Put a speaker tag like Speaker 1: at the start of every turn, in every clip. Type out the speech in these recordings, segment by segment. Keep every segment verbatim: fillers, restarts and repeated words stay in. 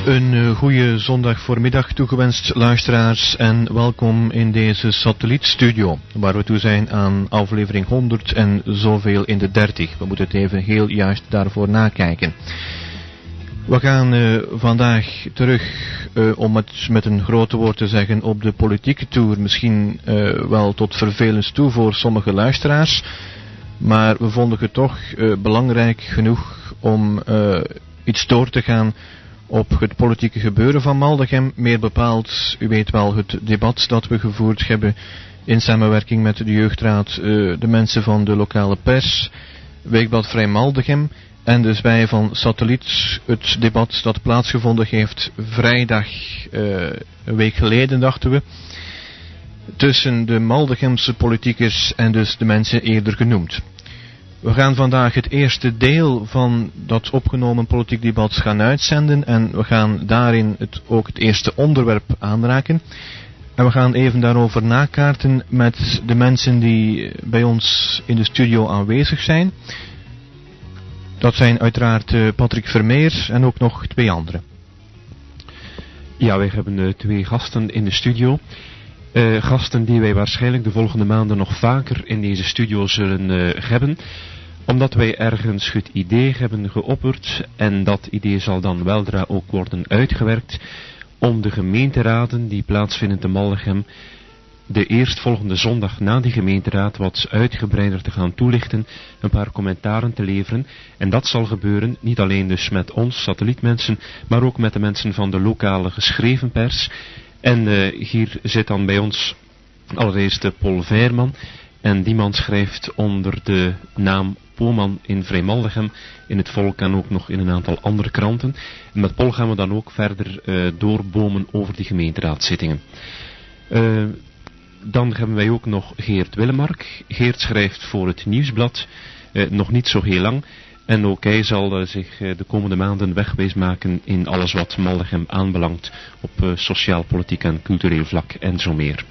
Speaker 1: Een uh, goede zondagvoormiddag toegewenst, luisteraars, en welkom in deze satellietstudio, waar we toe zijn aan aflevering honderd en zoveel in de dertig. We moeten het even heel juist daarvoor nakijken. We gaan uh, vandaag terug, uh, om het met een grote woord te zeggen, op de politieke tour. Misschien uh, wel tot vervelens toe voor sommige luisteraars, maar we vonden het toch uh, belangrijk genoeg om uh, iets door te gaan op het politieke gebeuren van Maldegem, meer bepaald, u weet wel, het debat dat we gevoerd hebben in samenwerking met de jeugdraad, uh, de mensen van de lokale pers, Weekblad Vrij Maldegem, en dus wij van Satelliet, het debat dat plaatsgevonden heeft vrijdag, uh, een week geleden dachten we, tussen de Maldegemse politiekers en dus de mensen eerder genoemd. We gaan vandaag het eerste deel van dat opgenomen politiek debat gaan uitzenden en we gaan daarin het, ook het eerste onderwerp aanraken. En we gaan even daarover nakaarten met de mensen die bij ons in de studio aanwezig zijn. Dat zijn uiteraard uh, Patrick Vermeer en ook nog twee anderen.
Speaker 2: Ja, wij hebben uh, twee gasten in de studio. Uh, gasten die wij waarschijnlijk de volgende maanden nog vaker in deze studio zullen uh, hebben, omdat wij ergens het idee hebben geopperd, en dat idee zal dan weldra ook worden uitgewerkt, om de gemeenteraden die plaatsvinden te Maldegem de eerstvolgende zondag na die gemeenteraad wat uitgebreider te gaan toelichten, een paar commentaren te leveren. En dat zal gebeuren niet alleen dus met ons, satellietmensen, maar ook met de mensen van de lokale geschreven pers. En uh, hier zit dan bij ons allereerst Paul Veerman. En die man schrijft onder de naam Poman in Vrij Maldegem, in het Volk en ook nog in een aantal andere kranten. En met Paul gaan we dan ook verder uh, doorbomen over die gemeenteraadzittingen. Uh, dan hebben wij ook nog Geert Willemark. Geert schrijft voor het Nieuwsblad, uh, nog niet zo heel lang. En ook hij zal uh, zich uh, de komende maanden wegwijs maken in alles wat Maldegem aanbelangt op uh, sociaal, politiek en cultureel vlak en zo meer.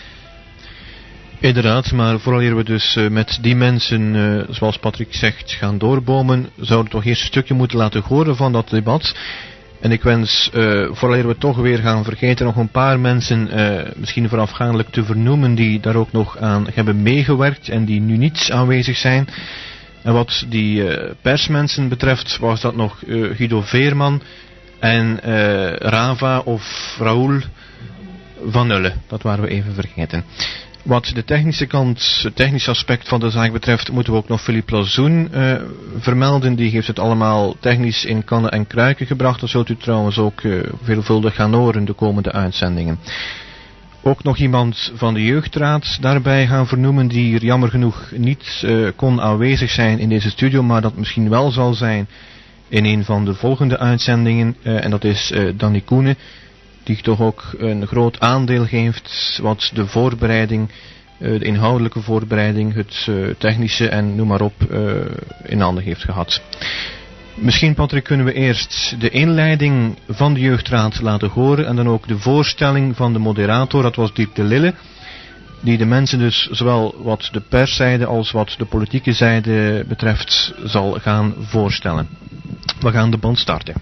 Speaker 1: Inderdaad, maar vooraleer we dus uh, met die mensen, uh, zoals Patrick zegt, gaan doorbomen, zouden we toch eerst een stukje moeten laten horen van dat debat. En ik wens, uh, vooraleer we toch weer gaan vergeten, nog een paar mensen uh, misschien voorafgaandelijk te vernoemen die daar ook nog aan hebben meegewerkt en die nu niet aanwezig zijn. En wat die uh, persmensen betreft was dat nog uh, Guido Veerman en uh, Rava of Raoul van Nulle. Dat waren we even vergeten. Wat de technische kant, het technische aspect van de zaak betreft, moeten we ook nog Philippe Lazoen uh, vermelden. Die heeft het allemaal technisch in kannen en kruiken gebracht. Dat zult u trouwens ook uh, veelvuldig gaan horen de komende uitzendingen. Ook nog iemand van de jeugdraad daarbij gaan vernoemen, die hier jammer genoeg niet uh, kon aanwezig zijn in deze studio, maar dat misschien wel zal zijn in een van de volgende uitzendingen. Uh, en dat is uh, Danny Koenen, die toch ook een groot aandeel geeft wat de voorbereiding, uh, de inhoudelijke voorbereiding, het uh, technische en noem maar op uh, in handen heeft gehad. Misschien, Patrick, kunnen we eerst de inleiding van de jeugdraad laten horen en dan ook de voorstelling van de moderator, dat was Dirk de Lille, die de mensen dus zowel wat de perszijde als wat de politieke zijde betreft zal gaan voorstellen. We gaan de band starten.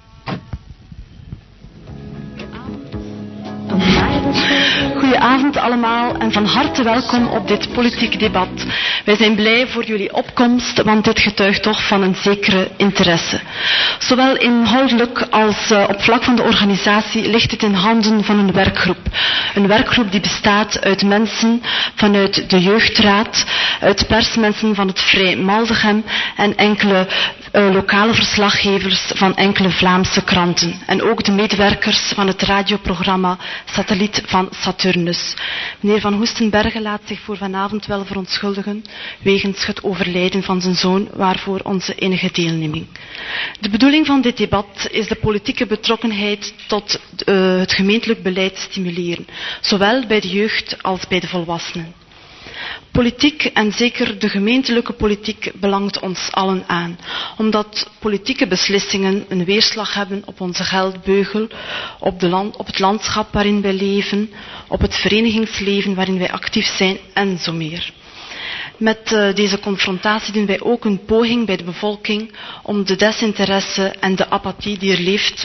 Speaker 3: Goedenavond allemaal en van harte welkom op dit politiek debat. Wij zijn blij voor jullie opkomst, want dit getuigt toch van een zekere interesse. Zowel inhoudelijk als uh, op vlak van de organisatie ligt het in handen van een werkgroep. Een werkgroep die bestaat uit mensen vanuit de jeugdraad, uit persmensen van het Vrij Maldegem en enkele uh, lokale verslaggevers van enkele Vlaamse kranten. En ook de medewerkers van het radioprogramma Satelliet van Saturnus. Meneer Van Hoestenbergen laat zich voor vanavond wel verontschuldigen wegens het overlijden van zijn zoon, waarvoor onze enige deelneming. De bedoeling van dit debat is de politieke betrokkenheid tot uh, het gemeentelijk beleid stimuleren, zowel bij de jeugd als bij de volwassenen. Politiek, en zeker de gemeentelijke politiek, belangt ons allen aan, omdat politieke beslissingen een weerslag hebben op onze geldbeugel, op, de land, op het landschap waarin wij leven, op het verenigingsleven waarin wij actief zijn en zo meer. Met uh, deze confrontatie doen wij ook een poging bij de bevolking om de desinteresse en de apathie die er leeft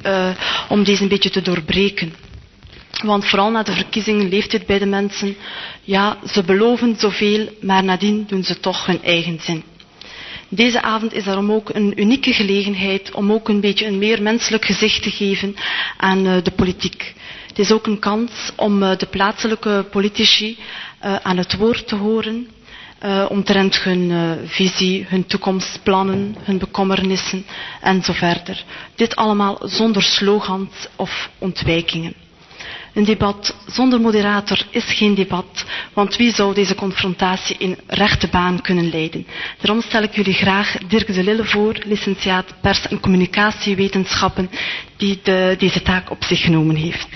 Speaker 3: uh, om deze een beetje te doorbreken. Want vooral na de verkiezingen leeft dit bij de mensen. Ja, ze beloven zoveel, maar nadien doen ze toch hun eigen zin. Deze avond is daarom ook een unieke gelegenheid om ook een beetje een meer menselijk gezicht te geven aan uh, de politiek. Het is ook een kans om uh, de plaatselijke politici uh, aan het woord te horen, uh, omtrent hun uh, visie, hun toekomstplannen, hun bekommernissen en zo verder. Dit allemaal zonder slogans of ontwijkingen. Een debat zonder moderator is geen debat, want wie zou deze confrontatie in rechte baan kunnen leiden? Daarom stel ik jullie graag Dirk de Lille voor, licentiaat pers- en communicatiewetenschappen, die de, deze taak op zich genomen heeft.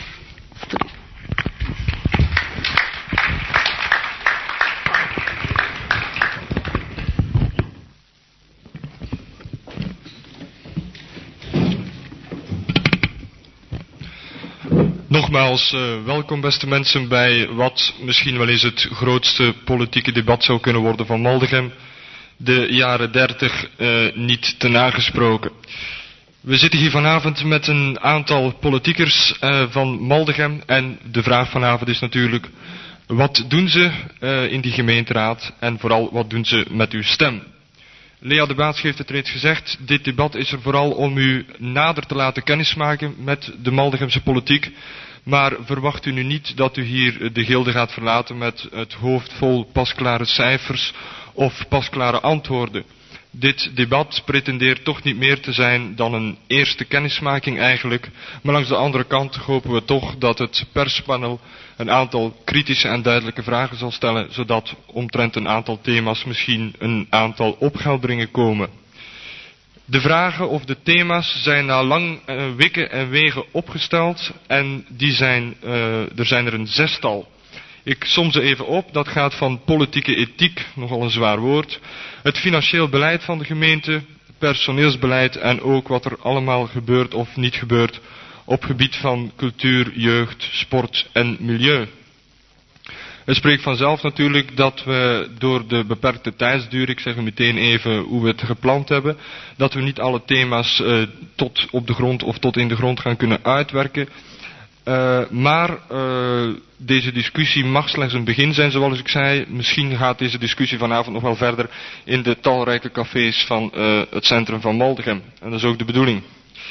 Speaker 4: Nogmaals, uh, welkom beste mensen bij wat misschien wel eens het grootste politieke debat zou kunnen worden van Maldegem. De jaren dertig uh, niet te nagesproken. We zitten hier vanavond met een aantal politiekers uh, van Maldegem en de vraag vanavond is natuurlijk, wat doen ze uh, in die gemeenteraad en vooral wat doen ze met uw stem? Lea de Baats heeft het reeds gezegd, dit debat is er vooral om u nader te laten kennismaken met de Maldegemse politiek. Maar verwacht u nu niet dat u hier de gilde gaat verlaten met het hoofd vol pasklare cijfers of pasklare antwoorden. Dit debat pretendeert toch niet meer te zijn dan een eerste kennismaking eigenlijk. Maar langs de andere kant hopen we toch dat het perspanel een aantal kritische en duidelijke vragen zal stellen, zodat omtrent een aantal thema's misschien een aantal ophelderingen komen. De vragen of de thema's zijn na lang uh, wikken en wegen opgesteld en die zijn, uh, er zijn er een zestal. Ik som ze even op, dat gaat van politieke ethiek, nogal een zwaar woord, het financieel beleid van de gemeente, personeelsbeleid en ook wat er allemaal gebeurt of niet gebeurt op gebied van cultuur, jeugd, sport en milieu. Het spreekt vanzelf natuurlijk dat we door de beperkte tijdsduur, ik zeg u meteen even hoe we het gepland hebben, dat we niet alle thema's uh, tot op de grond of tot in de grond gaan kunnen uitwerken. Uh, maar uh, deze discussie mag slechts een begin zijn, zoals ik zei. Misschien gaat deze discussie vanavond nog wel verder in de talrijke cafés van uh, het centrum van Maldegem. En dat is ook de bedoeling.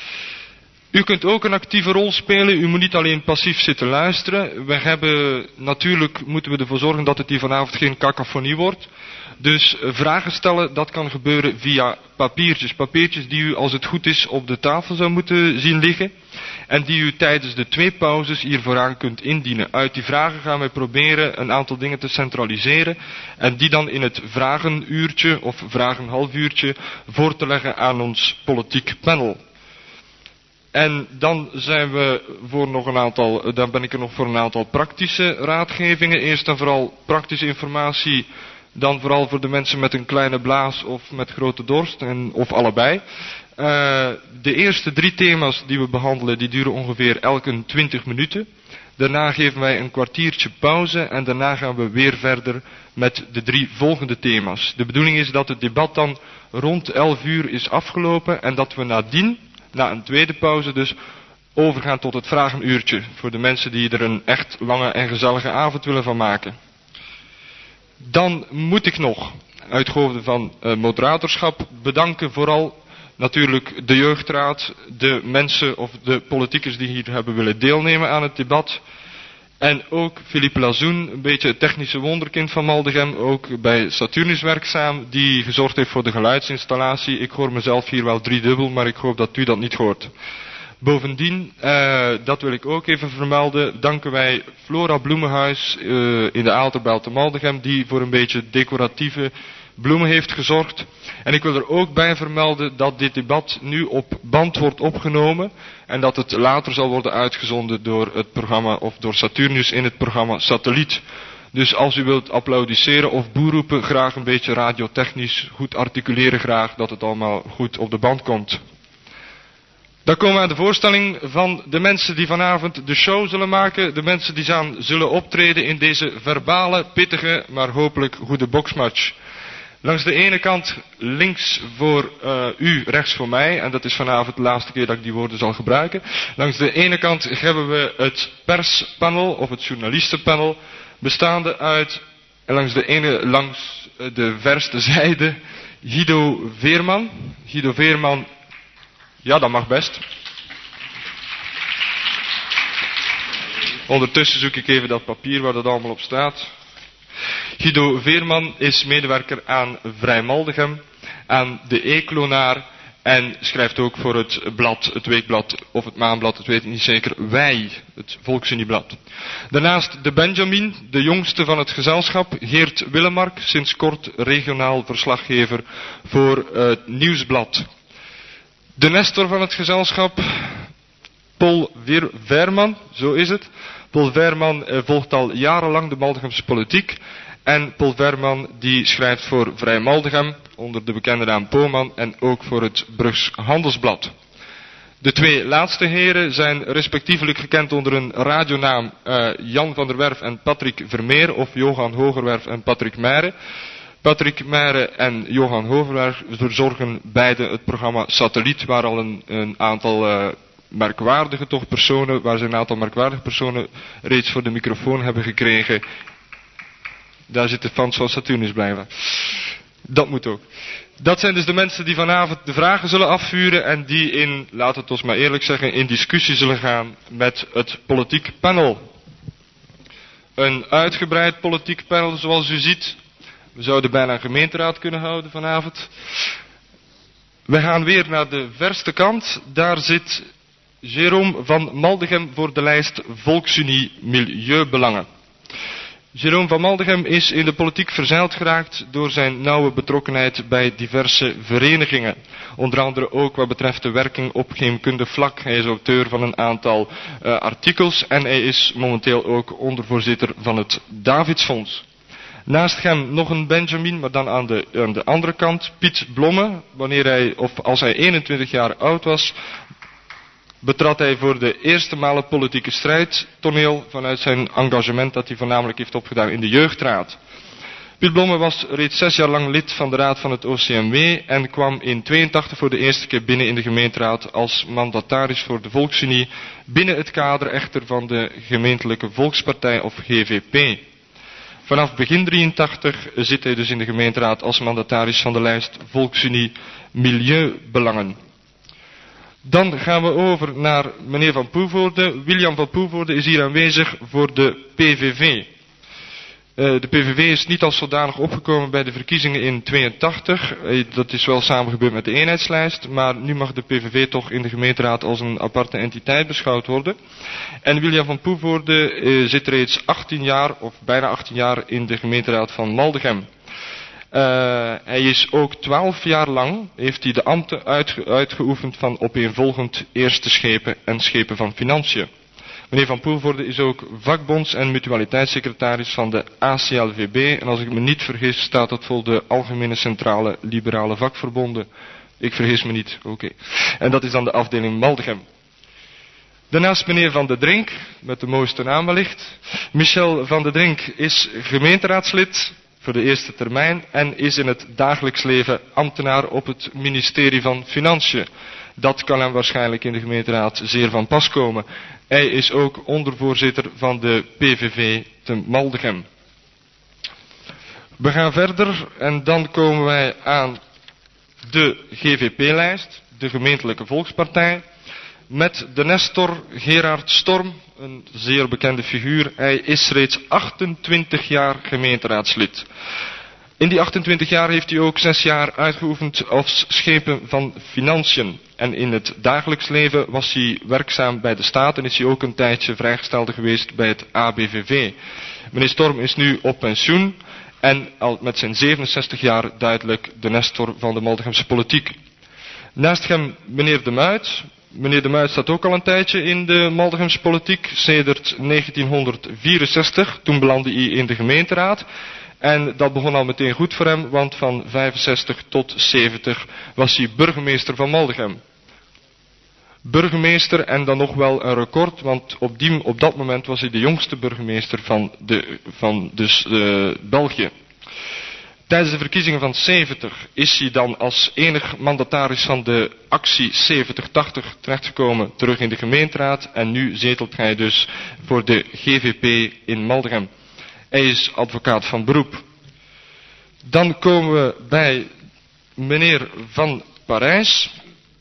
Speaker 4: U kunt ook een actieve rol spelen, u moet niet alleen passief zitten luisteren. We hebben, natuurlijk moeten we ervoor zorgen dat het hier vanavond geen cacophonie wordt. Dus vragen stellen, dat kan gebeuren via papiertjes. Papiertjes die u, als het goed is, op de tafel zou moeten zien liggen. En die u tijdens de twee pauzes hier vooraan kunt indienen. Uit die vragen gaan wij proberen een aantal dingen te centraliseren. En die dan in het vragenuurtje of vragenhalfuurtje voor te leggen aan ons politiek panel. En dan zijn we voor nog een aantal, dan ben ik er nog voor een aantal praktische raadgevingen. Eerst en vooral praktische informatie, dan vooral voor de mensen met een kleine blaas of met grote dorst, en, of allebei. Uh, de eerste drie thema's die we behandelen, die duren ongeveer elk een twintig minuten. Daarna geven wij een kwartiertje pauze en daarna gaan we weer verder met de drie volgende thema's. De bedoeling is dat het debat dan rond elf uur is afgelopen en dat we nadien, na een tweede pauze dus, overgaan tot het vragenuurtje. Voor de mensen die er een echt lange en gezellige avond willen van maken. Dan moet ik nog, uit hoofde van uh, moderatorschap, bedanken vooral natuurlijk de jeugdraad, de mensen of de politiekers die hier hebben willen deelnemen aan het debat. En ook Philippe Lazoen, een beetje het technische wonderkind van Maldegem, ook bij Saturnus werkzaam, die gezorgd heeft voor de geluidsinstallatie. Ik hoor mezelf hier wel driedubbel, maar ik hoop dat u dat niet hoort. Bovendien, uh, dat wil ik ook even vermelden, danken wij Flora Bloemenhuis uh, in de Aalterbelt te Maldegem, die voor een beetje decoratieve bloemen heeft gezorgd. En ik wil er ook bij vermelden dat dit debat nu op band wordt opgenomen en dat het later zal worden uitgezonden door het programma of door Saturnus in het programma Satelliet. Dus als u wilt applaudisseren of boer roepen, graag een beetje radiotechnisch, goed articuleren graag, dat het allemaal goed op de band komt. Dan komen we aan de voorstelling van de mensen die vanavond de show zullen maken. De mensen die aan zullen optreden in deze verbale, pittige, maar hopelijk goede boksmatch. Langs de ene kant links voor uh, u, rechts voor mij, en dat is vanavond de laatste keer dat ik die woorden zal gebruiken. Langs de ene kant hebben we het perspanel, of het journalistenpanel, bestaande uit, en langs de ene, langs de verste zijde, Guido Veerman. Guido Veerman, ja dat mag best. Ondertussen zoek ik even dat papier waar dat allemaal op staat. Guido Veerman is medewerker aan Vrij Maldegem, aan de Eeklonaar en schrijft ook voor het blad, het weekblad of het maandblad, dat weet ik niet zeker, Wij, het Volksunieblad. Daarnaast de Benjamin, de jongste van het gezelschap, Geert Willemark, sinds kort regionaal verslaggever voor het Nieuwsblad. De Nestor van het gezelschap, Paul Veerman, zo is het. Paul Veerman eh, volgt al jarenlang de Maldegemse politiek. En Paul Veerman die schrijft voor Vrij Maldegem, onder de bekende naam Poman, en ook voor het Brugs Handelsblad. De twee laatste heren zijn respectievelijk gekend onder een radionaam uh, Jan van der Werf en Patrick Vermeer, of Johan Hogerwerf en Patrick Meijeren. Patrick Meijeren en Johan Hogerwerf verzorgen beide het programma Satelliet, waar al een, een aantal uh, merkwaardige toch personen, waar ze een aantal merkwaardige personen reeds voor de microfoon hebben gekregen. Daar zitten fans van Saturnus blijven. Dat moet ook. Dat zijn dus de mensen die vanavond de vragen zullen afvuren en die in, laten we het ons maar eerlijk zeggen, in discussie zullen gaan met het politiek panel. Een uitgebreid politiek panel zoals u ziet. We zouden bijna een gemeenteraad kunnen houden vanavond. We gaan weer naar de verste kant. Daar zit Jérôme van Maldegem voor de lijst Volksunie Milieubelangen. Jérôme van Maldegem is in de politiek verzeild geraakt door zijn nauwe betrokkenheid bij diverse verenigingen. Onder andere ook wat betreft de werking op geheimkundig vlak. Hij is auteur van een aantal uh, artikels en hij is momenteel ook ondervoorzitter van het Davidsfonds. Naast hem nog een Benjamin, maar dan aan de, aan de andere kant, Piet Blomme. Wanneer hij, of als hij eenentwintig jaar oud was, betrad hij voor de eerste maal het politieke strijdtoneel vanuit zijn engagement dat hij voornamelijk heeft opgedaan in de jeugdraad. Piet Blomme was reeds zes jaar lang lid van de raad van het O C M W en kwam in tweeëntachtig voor de eerste keer binnen in de gemeenteraad als mandataris voor de Volksunie, binnen het kader echter van de gemeentelijke Volkspartij of G V P. Vanaf begin drieëntachtig zit hij dus in de gemeenteraad als mandataris van de lijst Volksunie Milieubelangen. Dan gaan we over naar meneer Van Poevoorde. William Van Poevoorde is hier aanwezig voor de P V V. Uh, de P V V is niet als zodanig opgekomen bij de verkiezingen in tweeëntachtig. Uh, dat is wel samengebeurd met de eenheidslijst. Maar nu mag de P V V toch in de gemeenteraad als een aparte entiteit beschouwd worden. En William Van Poevoorde uh, zit reeds achttien jaar, of bijna achttien jaar, in de gemeenteraad van Maldegem. Uh, hij is ook twaalf jaar lang, heeft hij de ambten uitge, uitgeoefend van opeenvolgend eerste schepen en schepen van financiën. Meneer Van Poelvoorde is ook vakbonds- en mutualiteitssecretaris van de A C L V B. En als ik me niet vergis staat dat voor de Algemene Centrale Liberale Vakverbonden. Ik vergis me niet, oké. Okay. En dat is dan de afdeling Maldegem. Daarnaast meneer Van de Drink, met de mooiste naam wellicht. Michel Van de Drink is gemeenteraadslid voor de eerste termijn en is in het dagelijks leven ambtenaar op het ministerie van Financiën. Dat kan hem waarschijnlijk in de gemeenteraad zeer van pas komen. Hij is ook ondervoorzitter van de P V V te Maldegem. We gaan verder en dan komen wij aan de G V P-lijst, de gemeentelijke Volkspartij, met de Nestor Gerard Storm, een zeer bekende figuur. Hij is reeds achtentwintig jaar gemeenteraadslid. In die achtentwintig jaar heeft hij ook zes jaar uitgeoefend als schepen van financiën. En in het dagelijks leven was hij werkzaam bij de staat en is hij ook een tijdje vrijgestelde geweest bij het A B V V. Meneer Storm is nu op pensioen en al met zijn zevenenzestig jaar duidelijk de Nestor van de Maldegemse politiek. Naast hem meneer De Muit. Meneer De Muit staat ook al een tijdje in de Maldegemse politiek, sedert negentienhonderdvierenzestig. Toen belandde hij in de gemeenteraad. En dat begon al meteen goed voor hem, want van vijfenzestig tot zeventig was hij burgemeester van Maldegem. Burgemeester en dan nog wel een record, want op, die, op dat moment was hij de jongste burgemeester van, de, van dus, uh, België. Tijdens de verkiezingen van zeventig is hij dan als enig mandataris van de actie zeventig tachtig terechtgekomen terug in de gemeenteraad. En nu zetelt hij dus voor de G V P in Maldegem. Hij is advocaat van beroep. Dan komen we bij meneer Van Parijs.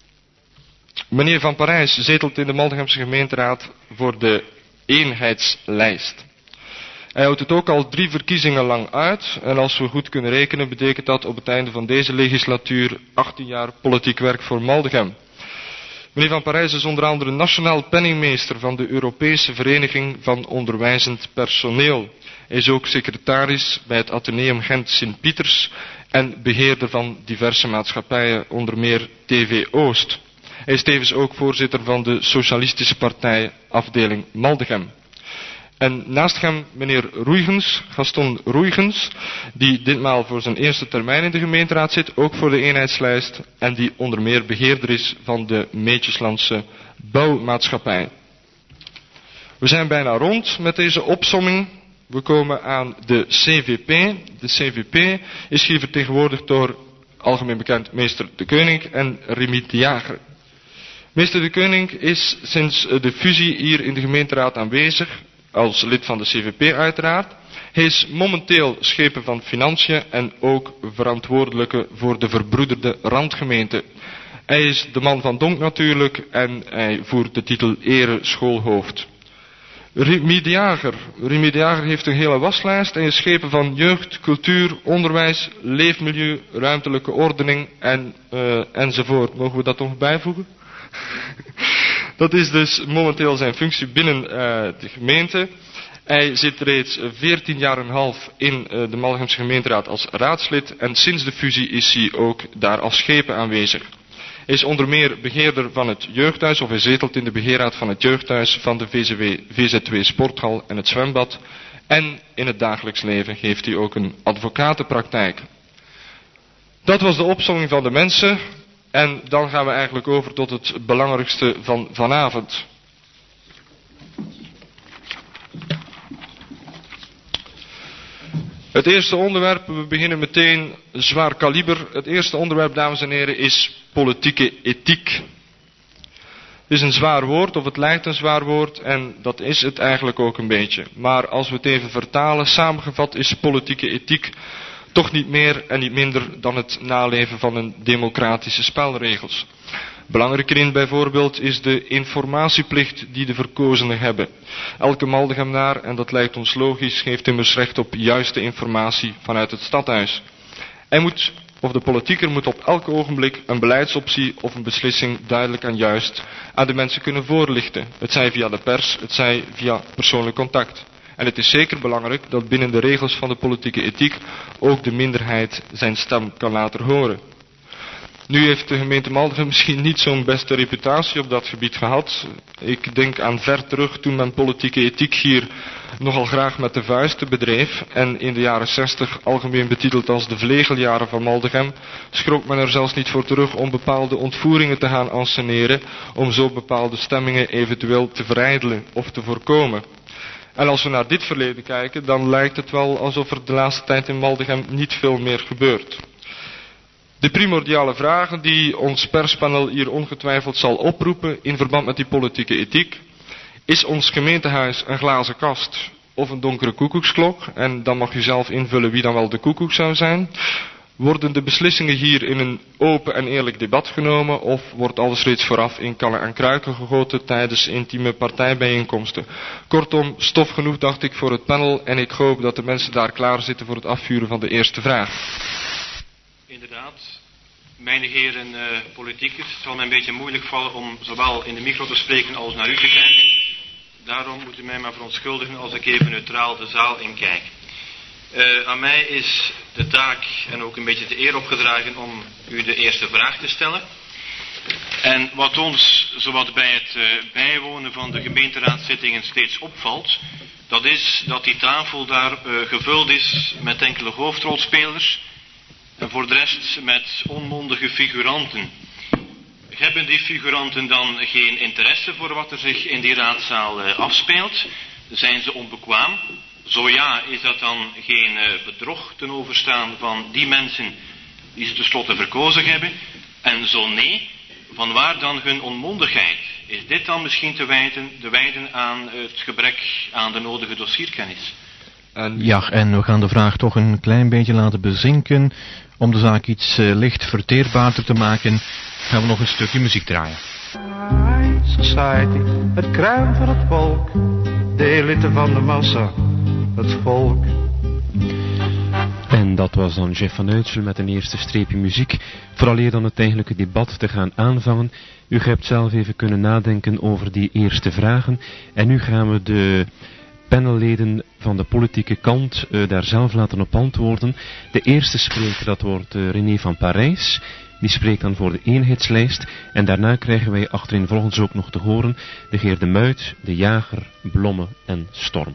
Speaker 4: Meneer Van Parijs zetelt in de Maldegemse gemeenteraad voor de eenheidslijst. Hij houdt het ook al drie verkiezingen lang uit. En als we goed kunnen rekenen, betekent dat op het einde van deze legislatuur achttien jaar politiek werk voor Maldegem. Meneer Van Parijs is onder andere nationaal penningmeester van de Europese Vereniging van Onderwijzend Personeel. Hij is ook secretaris bij het Atheneum Gent Sint-Pieters en beheerder van diverse maatschappijen, onder meer T V Oost. Hij is tevens ook voorzitter van de Socialistische Partij afdeling Maldegem. En naast hem meneer Roeigens, Gaston Roeigens, die ditmaal voor zijn eerste termijn in de gemeenteraad zit, ook voor de eenheidslijst, en die onder meer beheerder is van de Meetjeslandse Bouwmaatschappij. We zijn bijna rond met deze opsomming. We komen aan de C V P. De C V P is hier vertegenwoordigd door algemeen bekend meester De Keuning en Remiet de Jager. Meester De Keuning is sinds de fusie hier in de gemeenteraad aanwezig, als lid van de C V P uiteraard. Hij is momenteel schepen van Financiën en ook verantwoordelijke voor de verbroederde randgemeente. Hij is de man van Donk natuurlijk en hij voert de titel Ere Schoolhoofd. Remiet de Jager. Remiet de Jager heeft een hele waslijst en is schepen van jeugd, cultuur, onderwijs, leefmilieu, ruimtelijke ordening en, uh, enzovoort. Mogen we dat nog bijvoegen? Dat is dus momenteel zijn functie binnen uh, de gemeente. Hij zit reeds veertien jaar en een half in uh, de Maldegemse gemeenteraad als raadslid en sinds de fusie is hij ook daar als schepen aanwezig. Hij is onder meer beheerder van het jeugdhuis, of hij zetelt in de beheerraad van het jeugdhuis, van de V Z W Sporthal en het zwembad. En in het dagelijks leven heeft hij ook een advocatenpraktijk. Dat was de opsomming van de mensen. En dan gaan we eigenlijk over tot het belangrijkste van vanavond. Het eerste onderwerp, we beginnen meteen zwaar kaliber. Het eerste onderwerp, dames en heren, is politieke ethiek. Het is een zwaar woord, of het lijkt een zwaar woord, en dat is het eigenlijk ook een beetje. Maar als we het even vertalen, samengevat is politieke ethiek toch niet meer en niet minder dan het naleven van een democratische spelregels. Belangrijk hierin bijvoorbeeld is de informatieplicht die de verkozenen hebben. Elke Maldegemnaar, en dat lijkt ons logisch, heeft immers recht op juiste informatie vanuit het stadhuis. Hij moet, of de politieker moet op elk ogenblik een beleidsoptie of een beslissing duidelijk en juist aan de mensen kunnen voorlichten. Het zij via de pers, het zij via persoonlijk contact. En het is zeker belangrijk dat binnen de regels van de politieke ethiek ook de minderheid zijn stem kan laten horen. Nu heeft de gemeente Maldegem misschien niet zo'n beste reputatie op dat gebied gehad. Ik denk aan ver terug toen men politieke ethiek hier nogal graag met de vuisten bedreef. En in de jaren zestig, algemeen betiteld als de vlegeljaren van Maldegem, schrok men er zelfs niet voor terug om bepaalde ontvoeringen te gaan anseneren, om zo bepaalde stemmingen eventueel te verijdelen of te voorkomen. En als we naar dit verleden kijken, dan lijkt het wel alsof er de laatste tijd in Maldegem niet veel meer gebeurt. De primordiale vragen die ons perspanel hier ongetwijfeld zal oproepen in verband met die politieke ethiek. Is ons gemeentehuis een glazen kast of een donkere koekoeksklok? En dan mag u zelf invullen wie dan wel de koekoek zou zijn. Worden de beslissingen hier in een open en eerlijk debat genomen of wordt alles reeds vooraf in kannen en kruiken gegoten tijdens intieme partijbijeenkomsten? Kortom, stof genoeg dacht ik voor het panel en ik hoop dat de mensen daar klaar zitten voor het afvuren van de eerste vraag.
Speaker 5: Inderdaad, mijn heren uh, politiekers, het zal mij een beetje moeilijk vallen om zowel in de micro te spreken als naar u te kijken. Daarom moet u mij maar verontschuldigen als ik even neutraal de zaal inkijk. Uh, aan mij is de taak en ook een beetje de eer opgedragen om u de eerste vraag te stellen. En wat ons zowat bij het uh, bijwonen van de gemeenteraadzittingen steeds opvalt, dat is dat die tafel daar uh, gevuld is met enkele hoofdrolspelers en voor de rest met onmondige figuranten. Hebben die figuranten dan geen interesse voor wat er zich in die raadzaal uh, afspeelt? Zijn ze onbekwaam? Zo ja, is dat dan geen uh, bedrog ten overstaan van die mensen die ze tenslotte verkozen hebben? En zo nee, vanwaar dan hun onmondigheid? Is dit dan misschien te wijten, te wijten aan het gebrek aan de nodige dossierkennis?
Speaker 1: En... Ja, en we gaan de vraag toch een klein beetje laten bezinken. Om de zaak iets uh, licht verteerbaarder te maken, gaan we nog een stukje muziek draaien.
Speaker 6: Society, het kruin van het volk, de elite van de massa, het volk.
Speaker 2: En dat was dan Jeff van Uitsel met een eerste streepje muziek, vooraleer dan het eigenlijke debat te gaan aanvangen. U hebt zelf even kunnen nadenken over die eerste vragen. En nu gaan we de panelleden van de politieke kant uh, daar zelf laten op antwoorden. De eerste spreker, dat wordt uh, René van Parijs. Die spreekt dan voor de eenheidslijst. En daarna krijgen wij achtereenvolgens ook nog te horen de heer De Muit, De Jager, Blomme en Storm.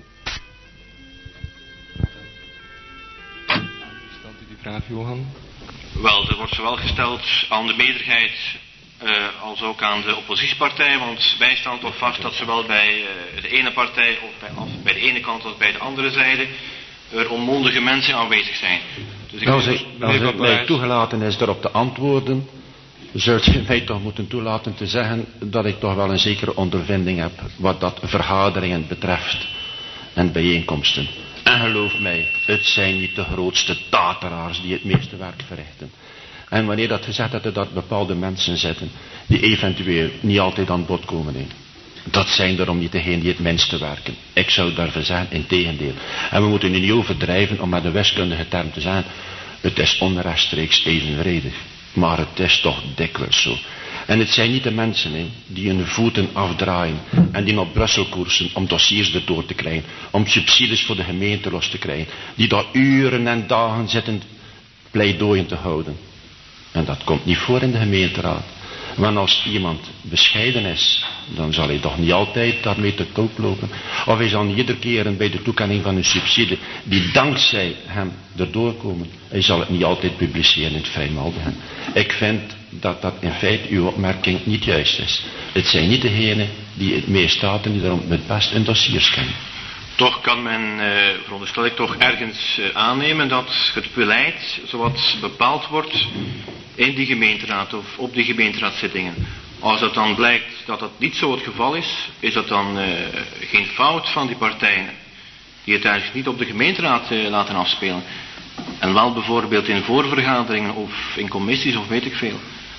Speaker 4: Stelt u die vraag, Johan?
Speaker 5: Wel, er wordt zowel gesteld aan de meerderheid uh, als ook aan de oppositiepartij, want wij staan toch vast dat zowel bij uh, de ene partij of bij, of bij de ene kant als bij de andere zijde er onmondige mensen aanwezig zijn. Dus ik
Speaker 7: als ik, als het mij toegelaten is daarop te antwoorden, zult je mij toch moeten toelaten te zeggen dat ik toch wel een zekere ondervinding heb wat dat vergaderingen betreft en bijeenkomsten. En geloof mij, het zijn niet de grootste tateraars die het meeste werk verrichten. En wanneer dat gezegd wordt, dat er bepaalde mensen zitten die eventueel niet altijd aan bod komen. He. Dat zijn daarom niet degenen die het minste werken. Ik zou daarvoor zeggen, in tegendeel. En we moeten nu niet overdrijven om met een wiskundige term te zeggen, het is onrechtstreeks evenredig. Maar het is toch dikwijls zo. En het zijn niet de mensen he, die hun voeten afdraaien en die naar Brussel koersen om dossiers erdoor te krijgen, om subsidies voor de gemeente los te krijgen, die daar uren en dagen zitten pleidooien te houden. En dat komt niet voor in de gemeenteraad. Want als iemand bescheiden is, dan zal hij toch niet altijd daarmee te koop lopen. Of hij zal niet iedere keer bij de toekenning van een subsidie, die dankzij hem erdoor komen, hij zal het niet altijd publiceren in het Vrijmelden. Ik vind dat dat in feite uw opmerking niet juist is. Het zijn niet degenen die het meest staat en die daarom het best in dossiers kennen.
Speaker 5: Toch kan men, uh, veronderstel ik, toch ergens uh, aannemen dat het beleid zowat bepaald wordt in die gemeenteraad of op die gemeenteraadszittingen. Als dat dan blijkt dat dat niet zo het geval is, is dat dan uh, geen fout van die partijen die het eigenlijk niet op de gemeenteraad uh, laten afspelen. En wel bijvoorbeeld in voorvergaderingen of in commissies of weet ik veel.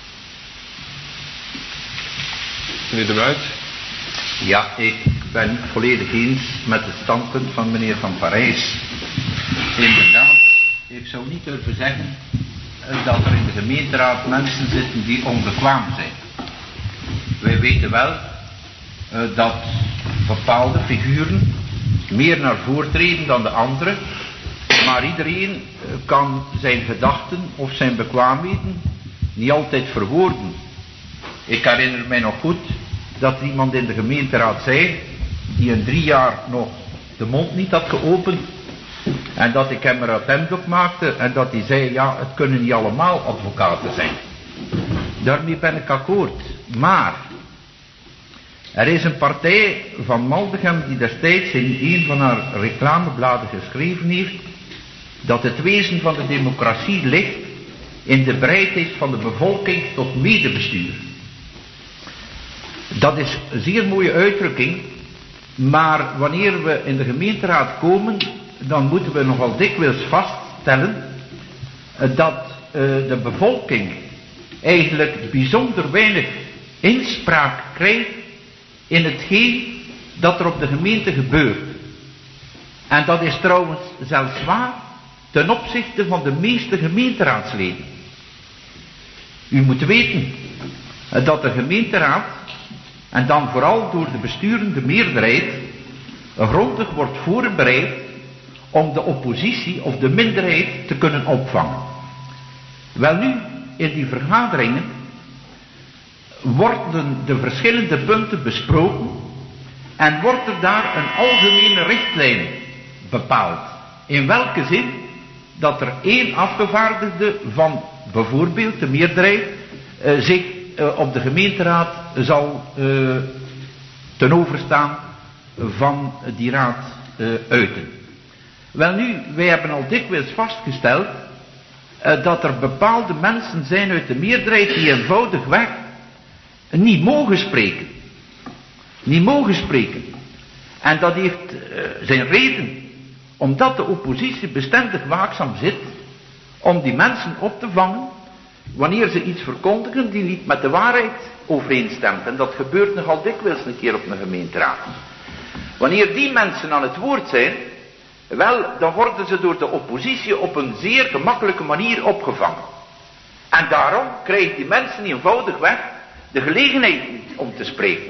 Speaker 4: Meneer De Muit?
Speaker 8: Ja, ik ben volledig eens met het standpunt van meneer Van Parijs. Inderdaad, ik zou niet durven zeggen dat er in de gemeenteraad mensen zitten die onbekwaam zijn. Wij weten wel uh, dat bepaalde figuren meer naar voren treden dan de anderen, maar iedereen uh, kan zijn gedachten of zijn bekwaamheden niet altijd verwoorden. Ik herinner mij nog goed dat iemand in de gemeenteraad zei, die in drie jaar nog de mond niet had geopend, en dat ik hem er attent op maakte, en dat hij zei, ja, het kunnen niet allemaal advocaten zijn. Daarmee ben ik akkoord. Maar er is een partij van Maldegem die destijds in een van haar reclamebladen geschreven heeft dat het wezen van de democratie ligt in de bereidheid van de bevolking tot medebestuur. Dat is een zeer mooie uitdrukking, maar wanneer we in de gemeenteraad komen, dan moeten we nogal dikwijls vaststellen dat uh, de bevolking eigenlijk bijzonder weinig inspraak krijgt in hetgeen dat er op de gemeente gebeurt. En dat is trouwens zelfs waar ten opzichte van de meeste gemeenteraadsleden. U moet weten uh, dat de gemeenteraad, en dan vooral door de besturende meerderheid, grondig wordt voorbereid om de oppositie of de minderheid te kunnen opvangen. Wel nu, in die vergaderingen worden de verschillende punten besproken en wordt er daar een algemene richtlijn bepaald. In welke zin dat er één afgevaardigde van bijvoorbeeld de meerderheid uh, zich uh, op de gemeenteraad zal uh, ten overstaan van die raad uh, uiten. Wel nu, wij hebben al dikwijls vastgesteld uh, dat er bepaalde mensen zijn uit de meerderheid die eenvoudigweg niet mogen spreken. Niet mogen spreken. En dat heeft uh, zijn reden. Omdat de oppositie bestendig waakzaam zit om die mensen op te vangen wanneer ze iets verkondigen die niet met de waarheid overeenstemt. En dat gebeurt nogal dikwijls een keer op een gemeenteraad. Wanneer die mensen aan het woord zijn, wel, dan worden ze door de oppositie op een zeer gemakkelijke manier opgevangen. En daarom krijgen die mensen eenvoudigweg de gelegenheid niet om te spreken.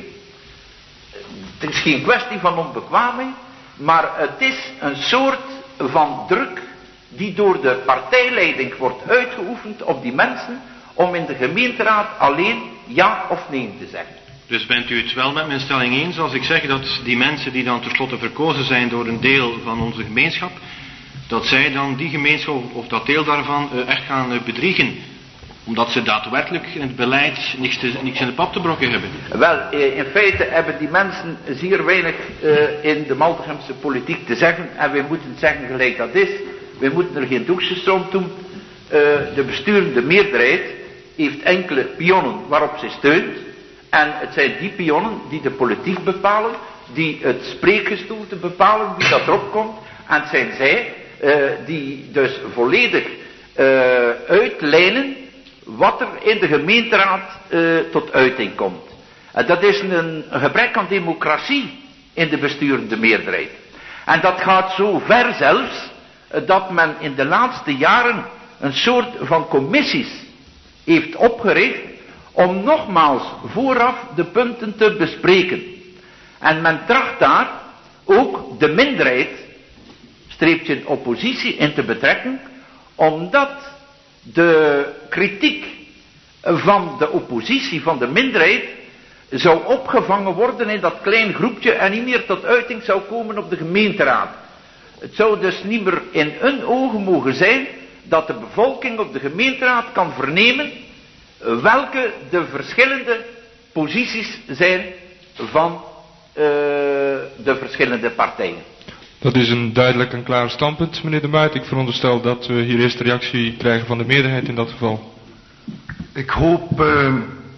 Speaker 8: Het is geen kwestie van onbekwaamheid, maar het is een soort van druk die door de partijleiding wordt uitgeoefend op die mensen om in de gemeenteraad alleen ja of nee te zeggen.
Speaker 5: Dus bent u het wel met mijn stelling eens als ik zeg dat die mensen die dan tenslotte verkozen zijn door een deel van onze gemeenschap, dat zij dan die gemeenschap of dat deel daarvan uh, echt gaan uh, bedriegen? Omdat ze daadwerkelijk in het beleid niks, te, niks in de pap te brokken hebben.
Speaker 8: Wel, uh, in feite hebben die mensen zeer weinig uh, in de Maltegemse politiek te zeggen. En wij moeten het zeggen gelijk dat is. Wij moeten er geen doekjestroom doen. Uh, de besturende meerderheid heeft enkele pionnen waarop ze steunt. En het zijn die pionnen die de politiek bepalen, die het spreekgestoelte bepalen, wie dat erop komt. En het zijn zij uh, die dus volledig uh, uitlijnen wat er in de gemeenteraad uh, tot uiting komt. En dat is een, een gebrek aan democratie in de besturende meerderheid. En dat gaat zo ver zelfs, uh, dat men in de laatste jaren een soort van commissies heeft opgericht om nogmaals vooraf de punten te bespreken. En men tracht daar ook de minderheid, streepje oppositie, in te betrekken, omdat de kritiek van de oppositie, van de minderheid, zou opgevangen worden in dat klein groepje en niet meer tot uiting zou komen op de gemeenteraad. Het zou dus niet meer in hun ogen mogen zijn dat de bevolking op de gemeenteraad kan vernemen welke de verschillende posities zijn van uh, de verschillende partijen.
Speaker 4: Dat is een duidelijk en klaar standpunt, meneer De Muit. Ik veronderstel dat we hier eerst reactie krijgen van de meerderheid in dat geval.
Speaker 9: Ik hoop, uh,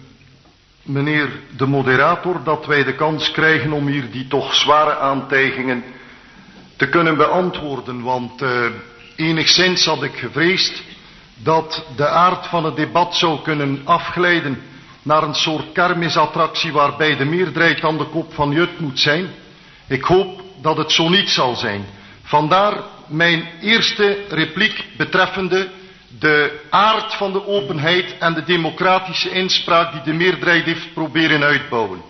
Speaker 9: meneer de moderator, dat wij de kans krijgen om hier die toch zware aantijgingen te kunnen beantwoorden. Want uh, enigszins had ik gevreesd dat de aard van het debat zou kunnen afglijden naar een soort kermisattractie waarbij de meerderheid aan de kop van Jut moet zijn. Ik hoop dat het zo niet zal zijn. Vandaar mijn eerste repliek betreffende de aard van de openheid en de democratische inspraak die de meerderheid heeft proberen uitbouwen.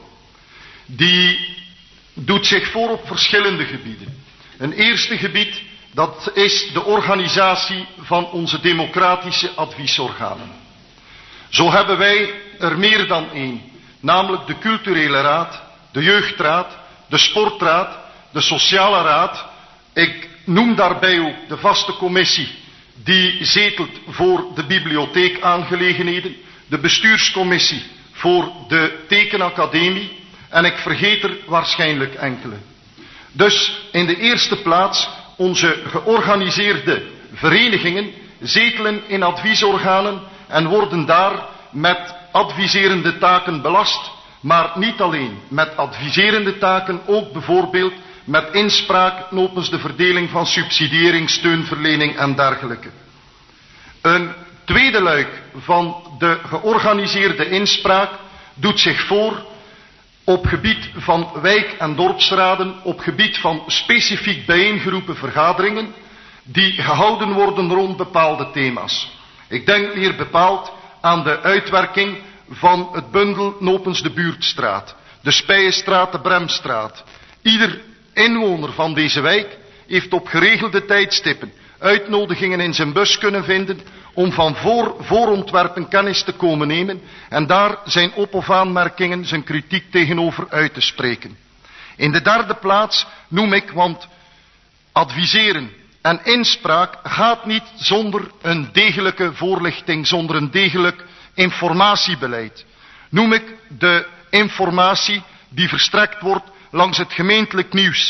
Speaker 9: Die doet zich voor op verschillende gebieden. Een eerste gebied, dat is de organisatie van onze democratische adviesorganen. Zo hebben wij er meer dan één, namelijk de culturele raad, de jeugdraad, de sportraad, de sociale raad. Ik noem daarbij ook de vaste commissie die zetelt voor de bibliotheekaangelegenheden, de bestuurscommissie voor de tekenacademie en ik vergeet er waarschijnlijk enkele. Dus in de eerste plaats onze georganiseerde verenigingen zetelen in adviesorganen en worden daar met adviserende taken belast, maar niet alleen met adviserende taken, ook bijvoorbeeld met inspraak nopens de verdeling van subsidiëring, steunverlening en dergelijke. Een tweede luik van de georganiseerde inspraak doet zich voor op gebied van wijk- en dorpsraden, op gebied van specifiek bijeengeroepen vergaderingen die gehouden worden rond bepaalde thema's. Ik denk meer bepaald aan de uitwerking van het bundel nopens de buurtstraat, de Spijenstraat, de Bremstraat. Ieder inwoner van deze wijk heeft op geregelde tijdstippen uitnodigingen in zijn bus kunnen vinden om van voor, voorontwerpen kennis te komen nemen en daar zijn op- of aanmerkingen, zijn kritiek tegenover uit te spreken. In de derde plaats noem ik, want adviseren en inspraak gaat niet zonder een degelijke voorlichting, zonder een degelijk informatiebeleid. Noem ik de informatie die verstrekt wordt langs het gemeentelijk nieuws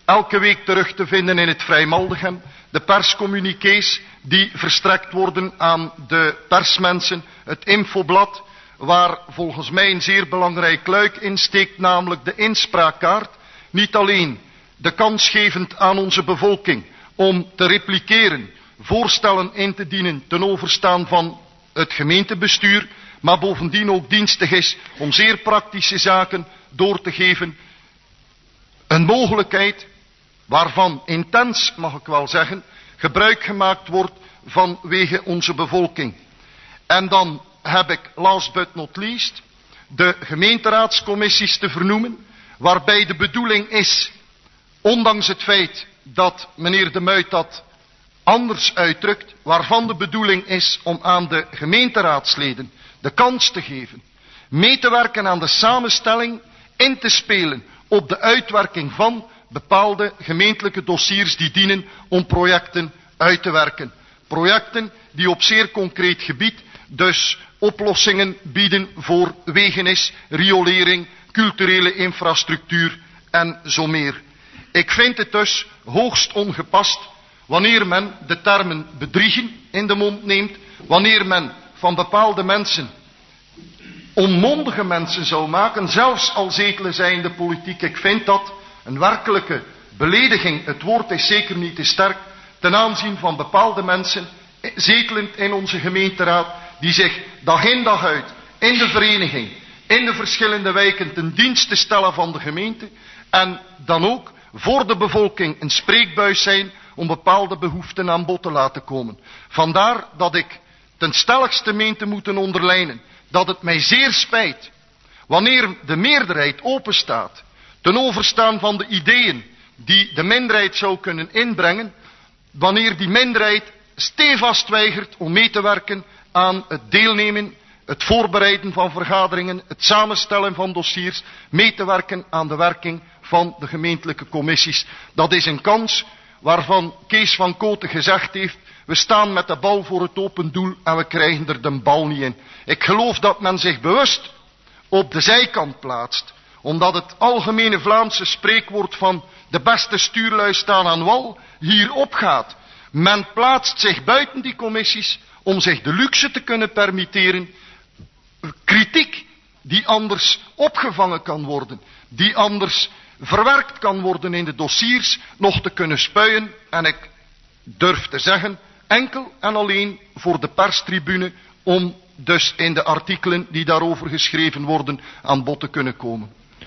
Speaker 9: elke week terug te vinden in het Vrij Maldegem. De perscommuniqués die verstrekt worden aan de persmensen. Het infoblad, waar volgens mij een zeer belangrijk luik in steekt, namelijk de inspraakkaart. Niet alleen de kans gevend aan onze bevolking om te repliceren, voorstellen in te dienen ten overstaan van het gemeentebestuur, maar bovendien ook dienstig is om zeer praktische zaken door te geven. Een mogelijkheid waarvan intens, mag ik wel zeggen, gebruik gemaakt wordt vanwege onze bevolking. En dan heb ik, last but not least, de gemeenteraadscommissies te vernoemen, waarbij de bedoeling is, ondanks het feit dat meneer De Muit dat anders uitdrukt, waarvan de bedoeling is om aan de gemeenteraadsleden de kans te geven mee te werken aan de samenstelling, in te spelen op de uitwerking van bepaalde gemeentelijke dossiers die dienen om projecten uit te werken. Projecten die op zeer concreet gebied dus oplossingen bieden voor wegenis, riolering, culturele infrastructuur en zo meer. Ik vind het dus hoogst ongepast wanneer men de termen bedriegen in de mond neemt, wanneer men van bepaalde mensen onmondige mensen zou maken, zelfs al zetelen zij in de politiek. Ik vind dat een werkelijke belediging, het woord is zeker niet te sterk, ten aanzien van bepaalde mensen, zetelend in onze gemeenteraad, die zich dag in dag uit in de vereniging, in de verschillende wijken ten dienste stellen van de gemeente en dan ook voor de bevolking een spreekbuis zijn om bepaalde behoeften aan bod te laten komen. Vandaar dat ik ten stelligste meen te moeten onderlijnen dat het mij zeer spijt wanneer de meerderheid openstaat ten overstaan van de ideeën die de minderheid zou kunnen inbrengen, wanneer die minderheid stevast weigert om mee te werken aan het deelnemen, het voorbereiden van vergaderingen, het samenstellen van dossiers, mee te werken aan de werking van de gemeentelijke commissies. Dat is een kans waarvan Kees van Kooten gezegd heeft, we staan met de bal voor het open doel en we krijgen er de bal niet in. Ik geloof dat men zich bewust op de zijkant plaatst, omdat het algemene Vlaamse spreekwoord van de beste stuurlui staan aan wal hier opgaat. Men plaatst zich buiten die commissies om zich de luxe te kunnen permitteren kritiek die anders opgevangen kan worden, die anders verwerkt kan worden in de dossiers, nog te kunnen spuien en ik durf te zeggen, enkel en alleen voor de perstribune om dus in de artikelen die daarover geschreven worden aan bod te kunnen komen.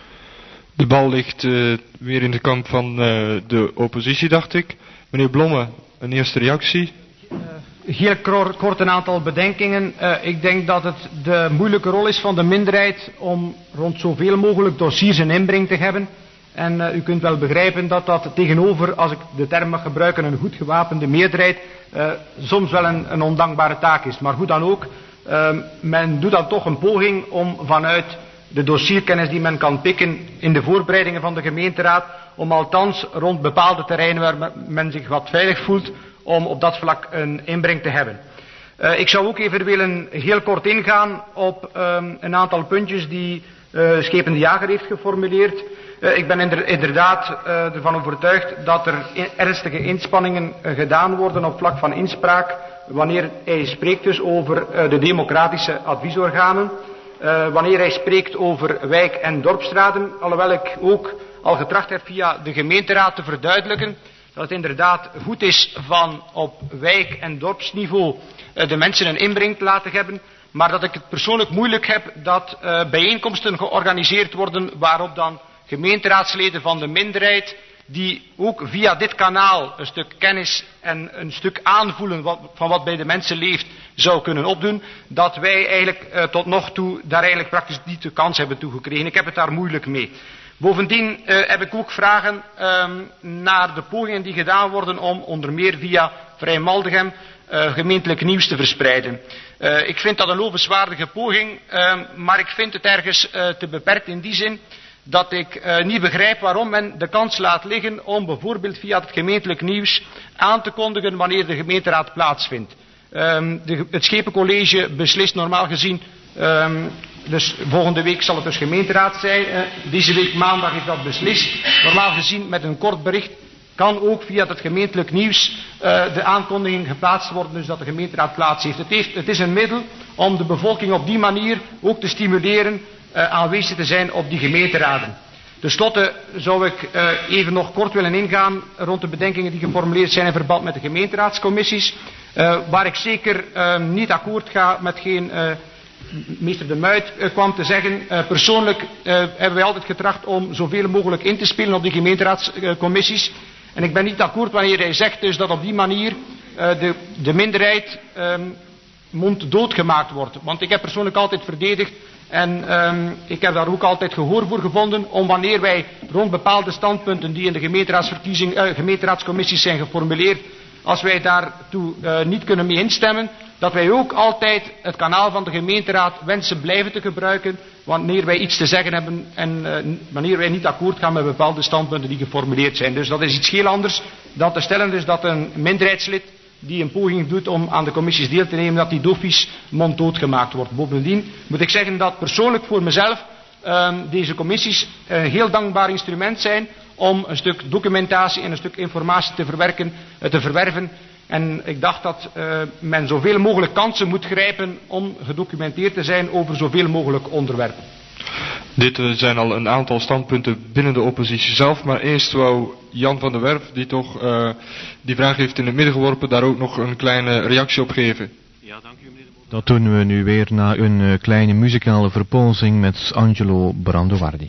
Speaker 4: De bal ligt uh, weer in de kant van uh, de oppositie, dacht ik. Meneer Blomme, een eerste reactie?
Speaker 10: Uh, heel kort, kort een aantal bedenkingen. Uh, ik denk dat het de moeilijke rol is van de minderheid om rond zoveel mogelijk dossiers een inbreng te hebben. En uh, u kunt wel begrijpen dat dat tegenover, als ik de term mag gebruiken, een goed gewapende meerderheid, uh, soms wel een, een ondankbare taak is. Maar hoe dan ook, uh, men doet dan toch een poging om vanuit de dossierkennis die men kan pikken in de voorbereidingen van de gemeenteraad, om althans rond bepaalde terreinen waar men zich wat veilig voelt, om op dat vlak een inbreng te hebben. Uh, ik zou ook even willen heel kort ingaan op um, een aantal puntjes die uh, Schepen de Jager heeft geformuleerd. Uh, ik ben inder, inderdaad uh, ervan overtuigd dat er in, ernstige inspanningen uh, gedaan worden op vlak van inspraak, wanneer hij spreekt dus over uh, de democratische adviesorganen. Uh, wanneer hij spreekt over wijk- en dorpsraden, alhoewel ik ook al getracht heb via de gemeenteraad te verduidelijken dat het inderdaad goed is van op wijk- en dorpsniveau uh, de mensen een inbreng te laten hebben, maar dat ik het persoonlijk moeilijk heb dat uh, bijeenkomsten georganiseerd worden waarop dan gemeenteraadsleden van de minderheid, die ook via dit kanaal een stuk kennis en een stuk aanvoelen wat, van wat bij de mensen leeft, zou kunnen opdoen, dat wij eigenlijk uh, tot nog toe daar eigenlijk praktisch niet de kans hebben toegekregen. Ik heb het daar moeilijk mee. Bovendien uh, heb ik ook vragen um, naar de pogingen die gedaan worden om onder meer via Vrij Maldegem uh, gemeentelijk nieuws te verspreiden. Uh, ik vind dat een lovenswaardige poging, uh, maar ik vind het ergens uh, te beperkt in die zin dat ik uh, niet begrijp waarom men de kans laat liggen om bijvoorbeeld via het gemeentelijk nieuws aan te kondigen wanneer de gemeenteraad plaatsvindt. Um, de, het Schepencollege beslist normaal gezien um, Dus volgende week zal het dus gemeenteraad zijn. Uh, deze week maandag is dat beslist. Normaal gezien met een kort bericht kan ook via het gemeentelijk nieuws uh, de aankondiging geplaatst worden, dus dat de gemeenteraad plaats heeft. Het, heeft. het is een middel om de bevolking op die manier ook te stimuleren uh, aanwezig te zijn op die gemeenteraden. Ten slotte zou ik uh, even nog kort willen ingaan rond de bedenkingen die geformuleerd zijn in verband met de gemeenteraadscommissies. Uh, waar ik zeker uh, niet akkoord ga met geen uh, meester De Muit uh, kwam te zeggen. Uh, persoonlijk uh, hebben wij altijd getracht om zoveel mogelijk in te spelen op die gemeenteraadscommissies. En ik ben niet akkoord wanneer hij zegt dus dat op die manier uh, de, de minderheid um, monddood gemaakt wordt. Want ik heb persoonlijk altijd verdedigd en um, ik heb daar ook altijd gehoor voor gevonden om wanneer wij rond bepaalde standpunten die in de gemeenteraadsverkiezing, uh, gemeenteraadscommissies zijn geformuleerd, als wij daartoe uh, niet kunnen mee instemmen, dat wij ook altijd het kanaal van de gemeenteraad wensen blijven te gebruiken wanneer wij iets te zeggen hebben en uh, wanneer wij niet akkoord gaan met bepaalde standpunten die geformuleerd zijn. Dus dat is iets heel anders dan te stellen dus dat een minderheidslid die een poging doet om aan de commissies deel te nemen, dat die dofies monddood gemaakt wordt. Bovendien moet ik zeggen dat persoonlijk voor mezelf uh, deze commissies een heel dankbaar instrument zijn om een stuk documentatie en een stuk informatie te verwerken, uh, te verwerven. En ik dacht dat uh, men zoveel mogelijk kansen moet grijpen om gedocumenteerd te zijn over zoveel mogelijk onderwerpen.
Speaker 4: Dit uh, zijn al een aantal standpunten binnen de oppositie zelf, maar eerst wou Jan van der Werf, die toch uh, die vraag heeft in het midden geworpen, daar ook nog een kleine reactie op geven.
Speaker 5: Ja, dank u meneer de Boer.
Speaker 1: Dat doen we nu weer na een uh, kleine muzikale verpozing met Angelo Brandovardi.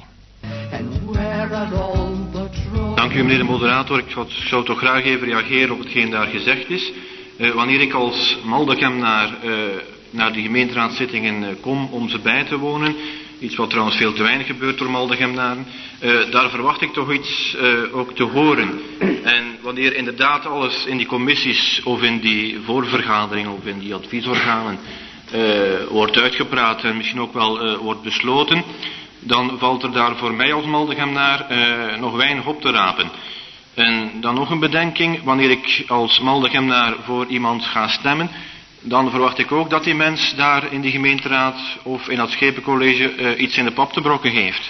Speaker 5: Dank u meneer de moderator. Ik zou, zou toch graag even reageren op hetgeen daar gezegd is. Uh, wanneer ik als Maldegem naar, uh, naar die gemeenteraadzittingen uh, kom om ze bij te wonen, iets wat trouwens veel te weinig gebeurt door Maldegemnaren, uh, daar verwacht ik toch iets uh, ook te horen. En wanneer inderdaad alles in die commissies of in die voorvergaderingen of in die adviesorganen uh, wordt uitgepraat en misschien ook wel uh, wordt besloten, dan valt er daar voor mij als Maldegemnaar uh, nog weinig op te rapen. En dan nog een bedenking, wanneer ik als Maldegemnaar voor iemand ga stemmen, dan verwacht ik ook dat die mens daar in die gemeenteraad of in dat schepencollege uh, iets in de pap te brokken heeft.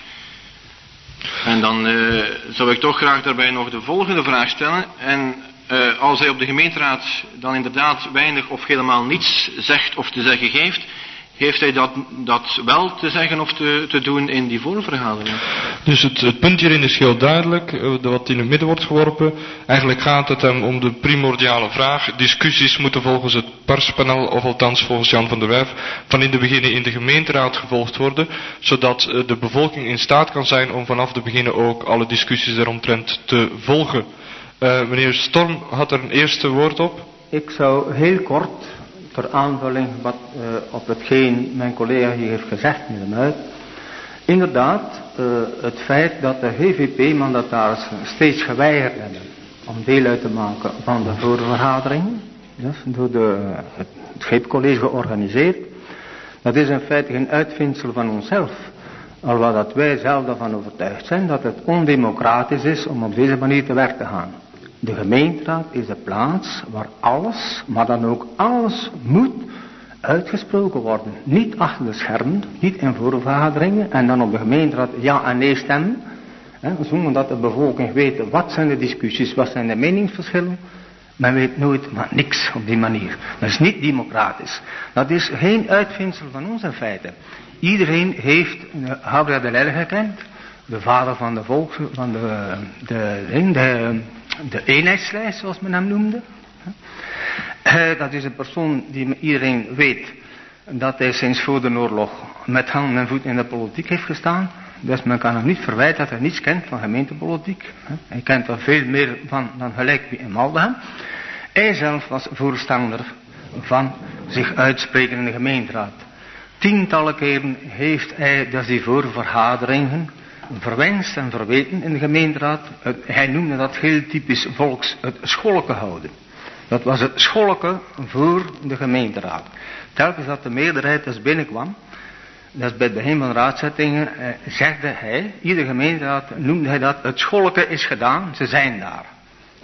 Speaker 5: En dan uh, zou ik toch graag daarbij nog de volgende vraag stellen. En uh, als hij op de gemeenteraad dan inderdaad weinig of helemaal niets zegt of te zeggen geeft, heeft hij dat, dat wel te zeggen of te, te doen in die voorvergadering?
Speaker 4: Dus het, het punt hierin is heel duidelijk, uh, wat in het midden wordt geworpen. Eigenlijk gaat het hem om de primordiale vraag. Discussies moeten volgens het perspanel, of althans volgens Jan van der Werf, van in de beginnen in de gemeenteraad gevolgd worden, zodat uh, de bevolking in staat kan zijn om vanaf de beginnen ook alle discussies eromtrent te volgen. Uh, meneer Storm had er een eerste woord op.
Speaker 11: Ik zou heel kort, ter aanvulling wat, uh, op hetgeen mijn collega hier heeft gezegd, meneer De Muit. Inderdaad, uh, het feit dat de G V P-mandatarissen steeds geweigerd hebben om deel uit te maken van de voorvergaderingen, dus door de, het, het scheepcollege georganiseerd, dat is in feite geen uitvindsel van onszelf. Alhoewel dat wij zelf ervan overtuigd zijn dat het ondemocratisch is om op deze manier te werk te gaan. De gemeenteraad is de plaats waar alles, maar dan ook alles moet uitgesproken worden. Niet achter de schermen, niet in voorvergaderingen en dan op de gemeenteraad ja en nee stemmen. He, zodat de bevolking weet wat zijn de discussies, wat zijn de meningsverschillen. Men weet nooit maar niks op die manier. Dat is niet democratisch. Dat is geen uitvindsel van ons in feite. Iedereen heeft Gabriel de Lelle gekend, de vader van de volks, van de, de, de, de De eenheidslijst, zoals men hem noemde. Uh, dat is een persoon die iedereen weet dat hij sinds voor de oorlog met handen en voeten in de politiek heeft gestaan. Dus men kan hem niet verwijten dat hij niets kent van gemeentepolitiek. Hij kent er veel meer van dan gelijk wie in Maldegem. Hij zelf was voorstander van zich uitspreken in de gemeenteraad. Tientallen keren heeft hij dus die voorvergaderingen verwenst en verweten in de gemeenteraad. Het, hij noemde dat heel typisch volks het scholken houden. Dat was het scholken voor de gemeenteraad. Telkens dat de meerderheid dus binnenkwam, dus bij het begin van de raadzettingen, eh, zegde hij, iedere gemeenteraad noemde hij dat, het scholken is gedaan, ze zijn daar.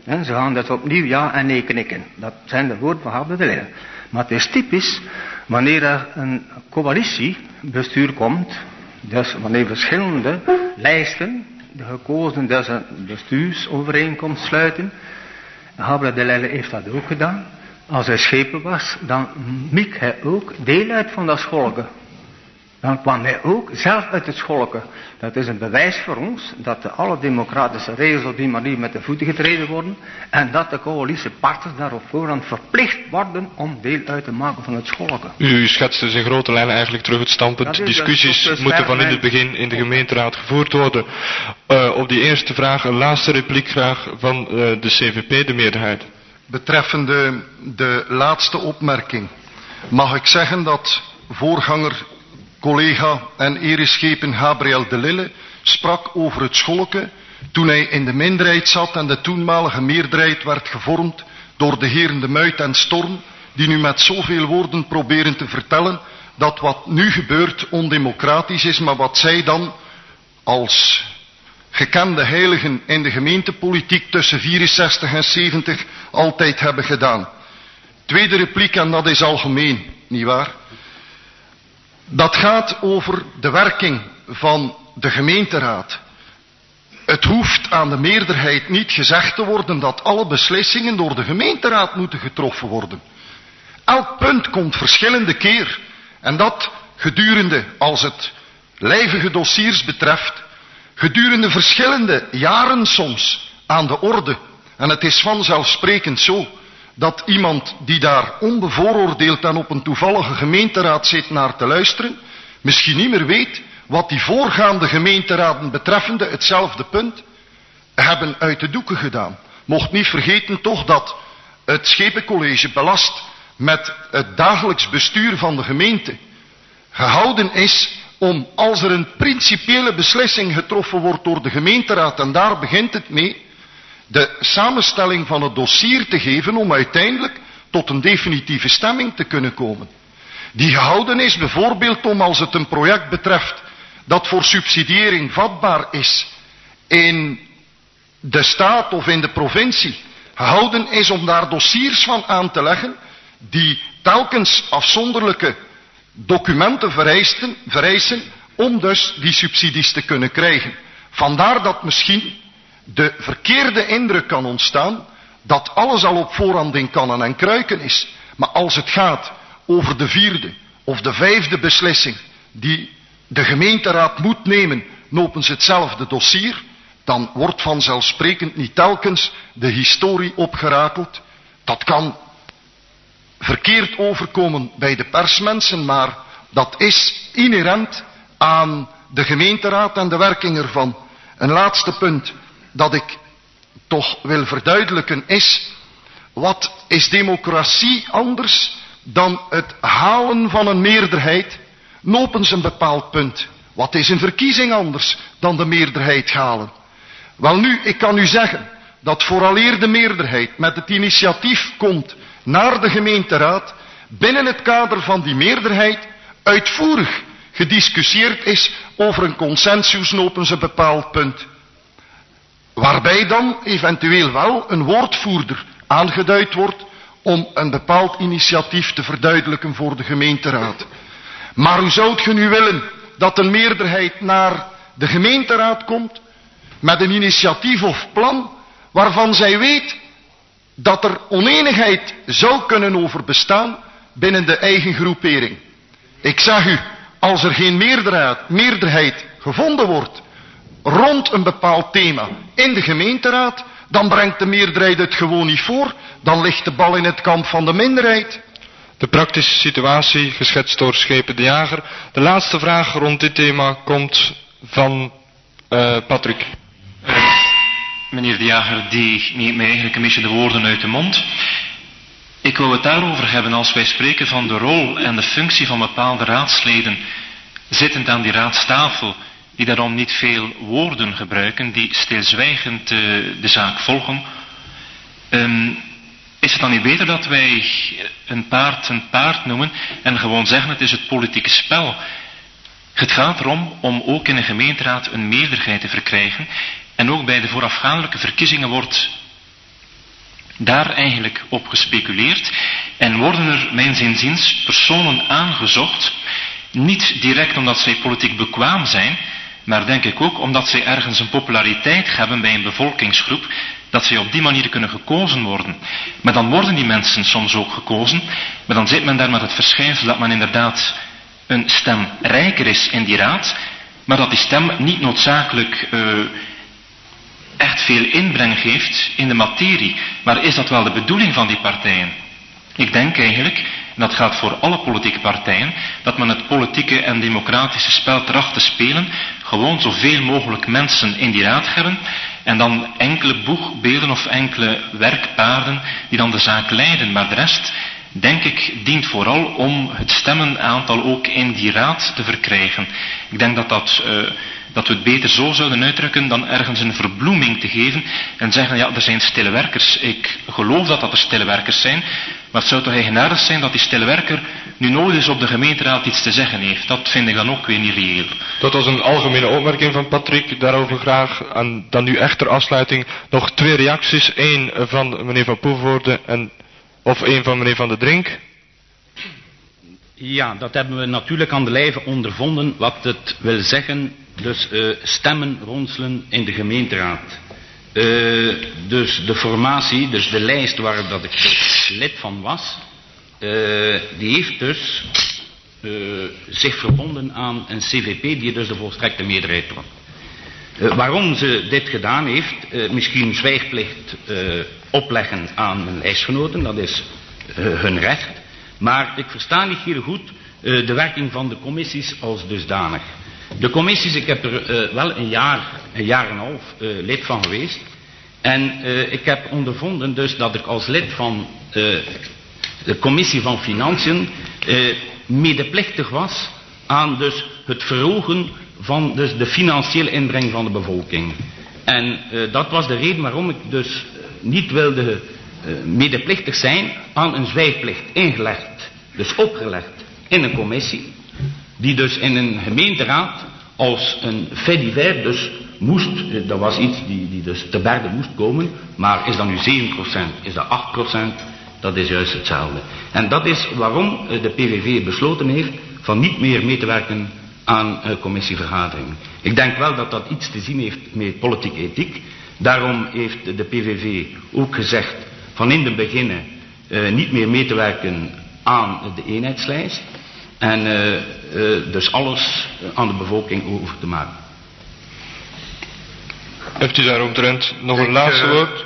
Speaker 11: En ze gaan dus opnieuw ja en nee knikken. Dat zijn de woorden van Gabriel de Lille. Maar het is typisch wanneer er een coalitiebestuur komt, dus wanneer verschillende lijsten de gekozen dus een bestuursovereenkomst sluiten. Gabriel de Lille heeft dat ook gedaan. Als hij schepen was, dan miek hij ook deel uit van dat scholken. Dan kwam hij ook zelf uit het scholken. Dat is een bewijs voor ons dat de alle democratische regels op die manier met de voeten getreden worden en dat de coalitiepartners daarop voorhand verplicht worden om deel uit te maken van het scholken.
Speaker 4: U schetst dus in grote lijnen eigenlijk terug het standpunt. Discussies dus moeten van in het begin in de gemeenteraad gevoerd worden. Uh, op die eerste vraag een laatste repliek graag van uh, de C V P, de meerderheid.
Speaker 9: Betreffende de laatste opmerking mag ik zeggen dat voorganger, collega en ereschepen Gabriel de Lille sprak over het scholken toen hij in de minderheid zat en de toenmalige meerderheid werd gevormd door de heren De Muit en Storm, die nu met zoveel woorden proberen te vertellen dat wat nu gebeurt ondemocratisch is, maar wat zij dan als gekende heiligen in de gemeentepolitiek tussen vierenzestig en zeventig altijd hebben gedaan. Tweede repliek, en dat is algemeen, nietwaar? Dat gaat over de werking van de gemeenteraad. Het hoeft aan de meerderheid niet gezegd te worden dat alle beslissingen door de gemeenteraad moeten getroffen worden. Elk punt komt verschillende keer. En dat gedurende, als het lijvige dossiers betreft, gedurende verschillende jaren soms aan de orde. En het is vanzelfsprekend zo dat iemand die daar onbevooroordeeld en op een toevallige gemeenteraad zit naar te luisteren, misschien niet meer weet wat die voorgaande gemeenteraden betreffende hetzelfde punt hebben uit de doeken gedaan. Mocht niet vergeten toch dat het Schepencollege belast met het dagelijks bestuur van de gemeente gehouden is om, als er een principiële beslissing getroffen wordt door de gemeenteraad, en daar begint het mee, de samenstelling van het dossier te geven om uiteindelijk tot een definitieve stemming te kunnen komen. Die gehouden is bijvoorbeeld om, als het een project betreft dat voor subsidiëring vatbaar is in de staat of in de provincie, gehouden is om daar dossiers van aan te leggen die telkens afzonderlijke documenten vereisten, vereisen om dus die subsidies te kunnen krijgen. Vandaar dat misschien de verkeerde indruk kan ontstaan dat alles al op voorhand in kannen en kruiken is. Maar als het gaat over de vierde of de vijfde beslissing die de gemeenteraad moet nemen nopens hetzelfde dossier, dan wordt vanzelfsprekend niet telkens de historie opgerakeld. Dat kan verkeerd overkomen bij de persmensen, maar dat is inherent aan de gemeenteraad en de werking ervan. Een laatste punt dat ik toch wil verduidelijken is, wat is democratie anders dan het halen van een meerderheid nopens een bepaald punt? Wat is een verkiezing anders dan de meerderheid halen? Wel nu, ik kan u zeggen dat vooraleer de meerderheid met het initiatief komt naar de gemeenteraad, binnen het kader van die meerderheid uitvoerig gediscussieerd is over een consensus nopens een bepaald punt. Waarbij dan eventueel wel een woordvoerder aangeduid wordt om een bepaald initiatief te verduidelijken voor de gemeenteraad. Maar hoe zou je nu willen dat een meerderheid naar de gemeenteraad komt met een initiatief of plan waarvan zij weet dat er oneenigheid zou kunnen over bestaan binnen de eigen groepering? Ik zeg u, als er geen meerderheid, meerderheid gevonden wordt rond een bepaald thema in de gemeenteraad, dan brengt de meerderheid het gewoon niet voor, dan ligt de bal in het kamp van de minderheid.
Speaker 4: De praktische situatie, geschetst door Schepen de Jager. De laatste vraag rond dit thema komt van uh, Patrick.
Speaker 12: Uh, meneer de Jager, die neemt mij eigenlijk een beetje de woorden uit de mond. Ik wil het daarover hebben als wij spreken van de rol en de functie van bepaalde raadsleden zittend aan die raadstafel, die daarom niet veel woorden gebruiken, die stilzwijgend uh, de zaak volgen. Um, is het dan niet beter dat wij een paard een paard noemen en gewoon zeggen het is het politieke spel? Het gaat erom om ook in een gemeenteraad een meerderheid te verkrijgen en ook bij de voorafgaandelijke verkiezingen wordt daar eigenlijk op gespeculeerd en worden er, mijns inziens, personen aangezocht, niet direct omdat zij politiek bekwaam zijn, maar denk ik ook omdat zij ergens een populariteit hebben bij een bevolkingsgroep, dat zij op die manier kunnen gekozen worden. Maar dan worden die mensen soms ook gekozen, maar dan zit men daar met het verschijnsel dat men inderdaad een stem rijker is in die raad, maar dat die stem niet noodzakelijk uh, echt veel inbreng geeft in de materie. Maar is dat wel de bedoeling van die partijen? Ik denk eigenlijk, en dat gaat voor alle politieke partijen, dat men het politieke en democratische spel tracht te spelen, gewoon zoveel mogelijk mensen in die raad hebben, en dan enkele boegbeelden of enkele werkpaarden die dan de zaak leiden. Maar de rest, denk ik, dient vooral om het stemmenaantal ook in die raad te verkrijgen. Ik denk dat, dat, uh, dat we het beter zo zouden uitdrukken dan ergens een verbloeming te geven en zeggen, ja, er zijn stille werkers. Ik geloof dat dat er stille werkers zijn, maar het zou toch eigenaardig zijn dat die stille werker nu nooit eens op de gemeenteraad iets te zeggen heeft. Dat vind ik dan ook weer niet reëel.
Speaker 4: Dat was een algemene opmerking van Patrick, daarover graag. En dan nu echt ter afsluiting nog twee reacties. Eén van meneer Van Poelvoorde en of één van meneer Van de Drink.
Speaker 13: Ja, dat hebben we natuurlijk aan de lijve ondervonden, wat het wil zeggen, dus uh, stemmen ronselen in de gemeenteraad. Uh, dus de formatie, dus de lijst waar dat ik dus lid van was, uh, die heeft dus uh, zich verbonden aan een C V P die dus de volstrekte meerderheid trok. Uh, waarom ze dit gedaan heeft, uh, misschien zwijgplicht uh, opleggen aan mijn lijstgenoten, dat is uh, hun recht. Maar ik versta niet heel goed uh, de werking van de commissies als dusdanig. De commissies, ik heb er uh, wel een jaar, een jaar en een half uh, lid van geweest. En uh, ik heb ondervonden dus dat ik als lid van uh, de commissie van Financiën uh, medeplichtig was aan dus het verhogen van dus de financiële inbreng van de bevolking. En uh, dat was de reden waarom ik dus niet wilde uh, medeplichtig zijn aan een zwijgplicht ingelegd, dus opgelegd in een commissie, die dus in een gemeenteraad als een fait divers dus moest, uh, dat was iets die, die dus te berde moest komen, maar is dat nu zeven procent, is dat acht procent, dat is juist hetzelfde. En dat is waarom uh, de P V V besloten heeft van niet meer mee te werken aan uh, commissievergaderingen. Ik denk wel dat dat iets te zien heeft met politieke ethiek. Daarom heeft de P V V ook gezegd van in de beginnen uh, niet meer mee te werken aan de eenheidslijst. En uh, uh, dus alles aan de bevolking over te maken.
Speaker 4: Hebt u daaromtrent nog een ik, laatste uh, woord?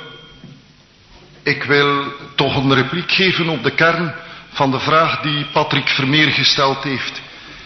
Speaker 9: Ik wil toch een repliek geven op de kern van de vraag die Patrick Vermeer gesteld heeft.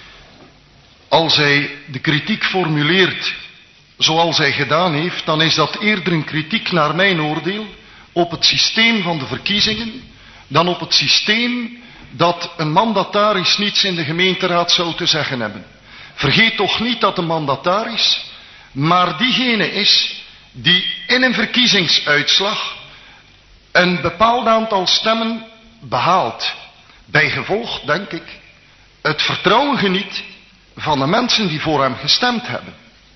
Speaker 9: Als hij de kritiek formuleert zoals hij gedaan heeft, dan is dat eerder een kritiek naar mijn oordeel op het systeem van de verkiezingen dan op het systeem dat een mandataris niets in de gemeenteraad zou te zeggen hebben. Vergeet toch niet dat de mandataris maar diegene is die in een verkiezingsuitslag een bepaald aantal stemmen behaalt. Bijgevolg, denk ik, het vertrouwen geniet van de mensen die voor hem gestemd hebben.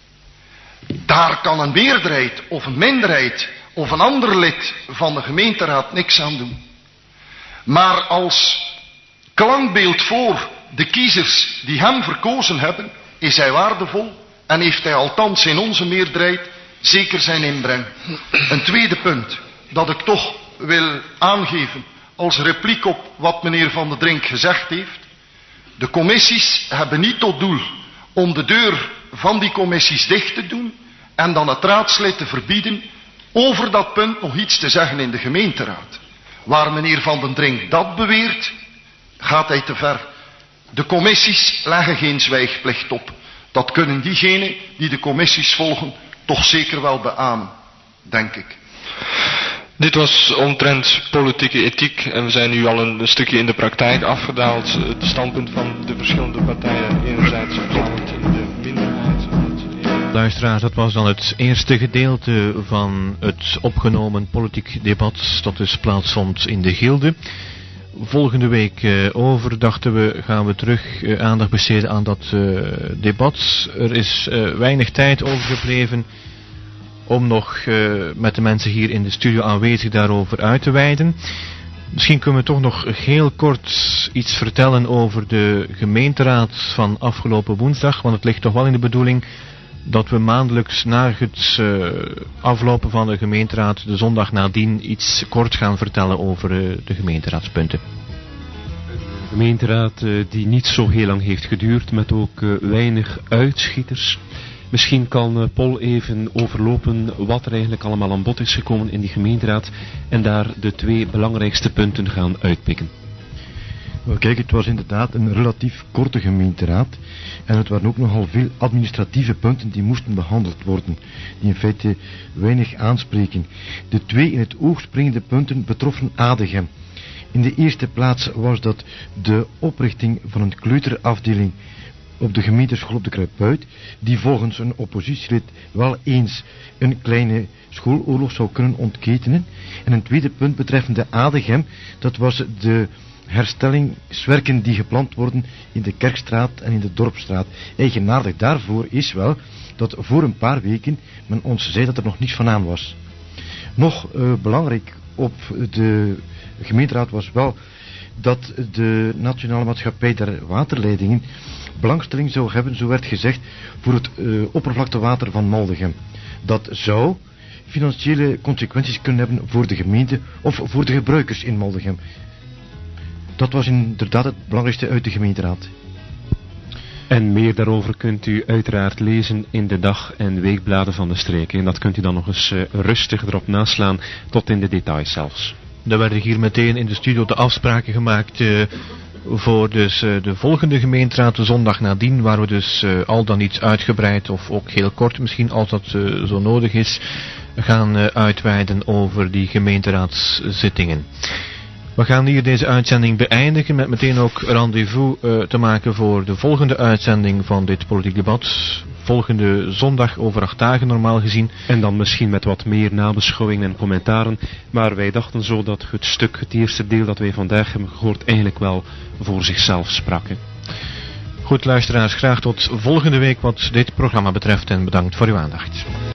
Speaker 9: Daar kan een meerderheid of een minderheid of een ander lid van de gemeenteraad niks aan doen. Maar als klankbeeld voor de kiezers die hem verkozen hebben, is hij waardevol en heeft hij althans in onze meerderheid zeker zijn inbreng. Een tweede punt dat ik toch wil aangeven als repliek op wat meneer Van de Drink gezegd heeft. De commissies hebben niet tot doel om de deur van die commissies dicht te doen en dan het raadslid te verbieden over dat punt nog iets te zeggen in de gemeenteraad. Waar meneer Van den Drink dat beweert, gaat hij te ver. De commissies leggen geen zwijgplicht op. Dat kunnen diegenen die de commissies volgen toch zeker wel beamen, denk ik.
Speaker 4: Dit was omtrent politieke ethiek en we zijn nu al een stukje in de praktijk afgedaald. Het standpunt van de verschillende partijen enerzijds opvallend in de minderheid.
Speaker 1: Luisteraars, dat was dan het eerste gedeelte van het opgenomen politiek debat dat dus plaatsvond in de Gilde. Volgende week uh, over, dachten we, gaan we terug uh, aandacht besteden aan dat uh, debat. Er is uh, weinig tijd overgebleven. om nog uh, met de mensen hier in de studio aanwezig daarover uit te wijden. Misschien kunnen we toch nog heel kort iets vertellen over de gemeenteraad van afgelopen woensdag, want het ligt toch wel in de bedoeling dat we maandelijks na het uh, aflopen van de gemeenteraad de zondag nadien iets kort gaan vertellen over uh, de gemeenteraadspunten.
Speaker 2: De gemeenteraad uh, die niet zo heel lang heeft geduurd, met ook uh, weinig uitschieters. Misschien kan uh, Paul even overlopen wat er eigenlijk allemaal aan bod is gekomen in die gemeenteraad en daar de twee belangrijkste punten gaan uitpikken.
Speaker 14: Wel kijk, het was inderdaad een relatief korte gemeenteraad en het waren ook nogal veel administratieve punten die moesten behandeld worden, die in feite weinig aanspreken. De twee in het oog springende punten betroffen Adegem. In de eerste plaats was dat de oprichting van een kleuterafdeling op de gemeenteschool op de Kruipuit, die volgens een oppositielid wel eens een kleine schooloorlog zou kunnen ontketenen. En een tweede punt betreffende Adegem, dat was de herstellingswerken die gepland worden in de Kerkstraat en in de Dorpstraat. Eigenaardig daarvoor is wel dat voor een paar weken men ons zei dat er nog niets van aan was. Nog uh, belangrijk op de gemeenteraad was wel dat de Nationale Maatschappij der Waterleidingen belangstelling zou hebben, zo werd gezegd, voor het uh, oppervlaktewater van Maldegem. Dat zou financiële consequenties kunnen hebben voor de gemeente of voor de gebruikers in Maldegem. Dat was inderdaad het belangrijkste uit de gemeenteraad.
Speaker 2: En meer daarover kunt u uiteraard lezen in de dag- en weekbladen van de streek. En dat kunt u dan nog eens uh, rustig erop naslaan, tot in de details zelfs.
Speaker 1: Er werden hier meteen in de studio de afspraken gemaakt uh, voor dus, uh, de volgende gemeenteraad, de zondag nadien, waar we dus uh, al dan iets uitgebreid of ook heel kort misschien, als dat uh, zo nodig is, gaan uh, uitweiden over die gemeenteraadszittingen. We gaan hier deze uitzending beëindigen met meteen ook rendezvous uh, te maken voor de volgende uitzending van dit politiek debat. Volgende zondag over acht dagen normaal gezien.
Speaker 2: En dan misschien met wat meer nabeschouwingen en commentaren. Maar wij dachten zo dat het stuk, het eerste deel dat wij vandaag hebben gehoord, eigenlijk wel voor zichzelf sprak.
Speaker 1: Goed luisteraars, graag tot volgende week wat dit programma betreft en bedankt voor uw aandacht.